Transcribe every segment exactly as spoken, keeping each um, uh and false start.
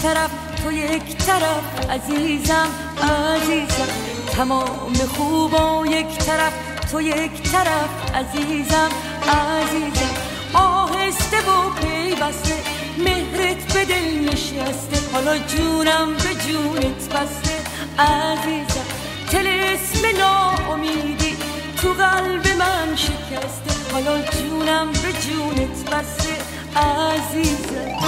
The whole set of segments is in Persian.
طرف تو یک طرف عزیزم عزیزم، تمام خوبا یک طرف تو یک طرف عزیزم عزیزم، آهسته و پیوسته مهرت به دل نشسته، حالا جونم به جونت بسته عزیزم، طلسم ناامیدی تو قلب من شکسته، حالا جونم به جونت بسته عزیزم.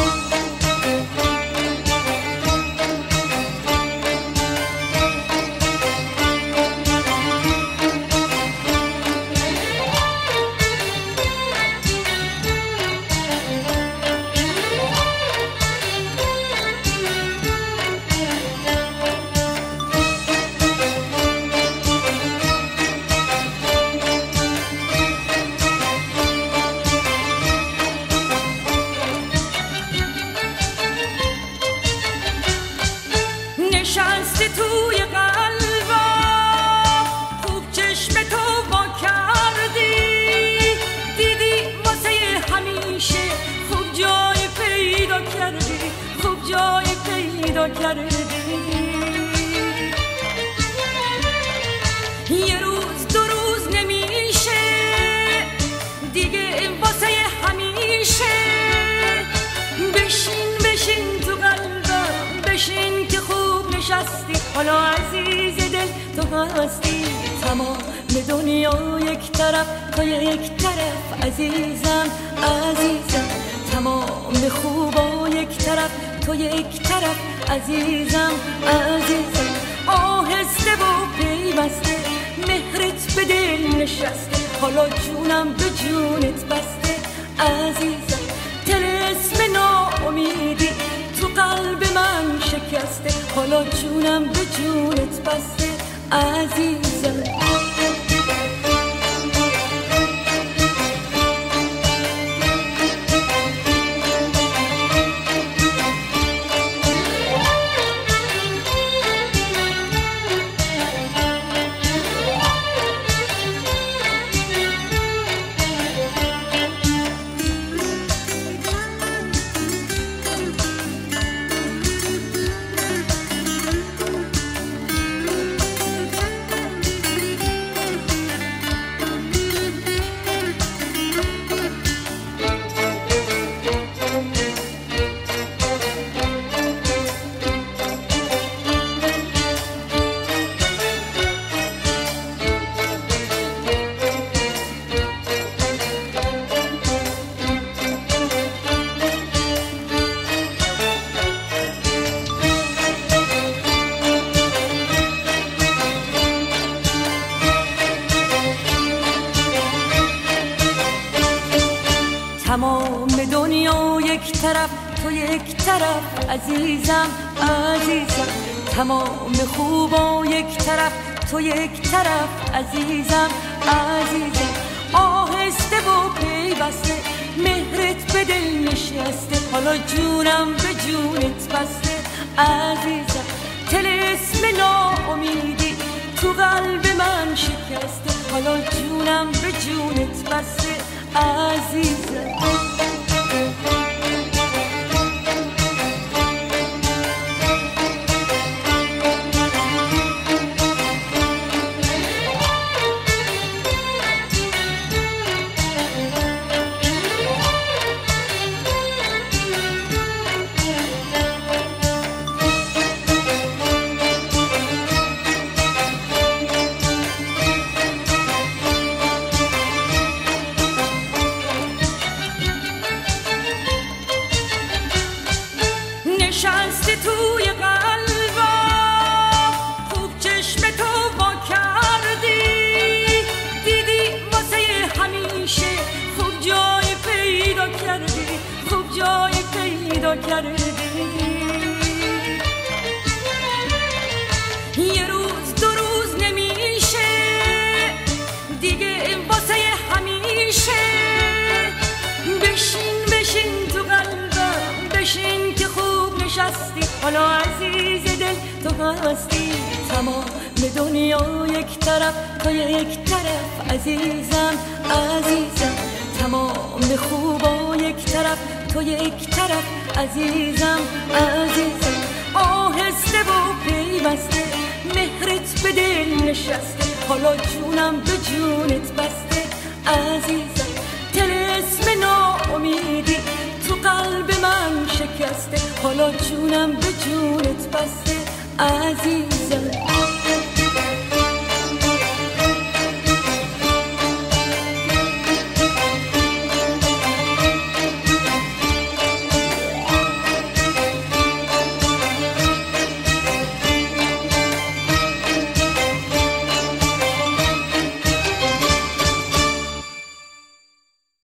نشستی توی قلبم خوب چشم تو وا کردی، دیدی واسه همیشه خوب جای پیدا کردی، خوب جای پیدا کردی، یه روز دو روز نمیشه دیگه واسه همیشه، بشین بشین تو قلبم بشین که خوب نشستی، حالا عزیز دل تو هستی، تمام دنیا یک طرف تو یک طرف عزیزم عزیزم، تمام خوبا یک طرف تو یک طرف عزیزم عزیزم، آهسته و پیوسته مهرت به دل نشسته، حالا جونم به جونت بسته عزیزم، طلسم ناامیدی تو قلب من شکسته، حالا جونم به جونت بسته عزیزم. تمام دنیا یک طرف تو یک طرف عزیزم عزیزم، تمام خوبا یک طرف تو یک طرف عزیزم عزیزم، آهسته و پیوسته مهرت به دل نشسته، حالا جونم به جونت بسته عزیزم، طلسم ناامیدی تو قلب من شکسته، حالا جونم به جونت بسته عزیزم. نشستی توی قلبم خوب چشم تو وا کردی، دیدی واسه همیشه خوب جای پیدا کردی، خوب جای پیدا کردی، یه روز دو روز نمیشه دیگه واسه همیشه، بشین بشین تو قلبم بشین که خوب نشستی، حالا عزیز دل تو هستی، تمام دنیا یک طرف تو یک طرف عزیزم عزیزم، تمام خوبا یک طرف تو یک طرف عزیزم عزیزم آهسته و پیوسته مهرت به دل نشسته حالا جونم به جونت بسته عزیزم طلسم ناامیدی تو قلب من شکسته حالا جونم به جونت بسته عزیزم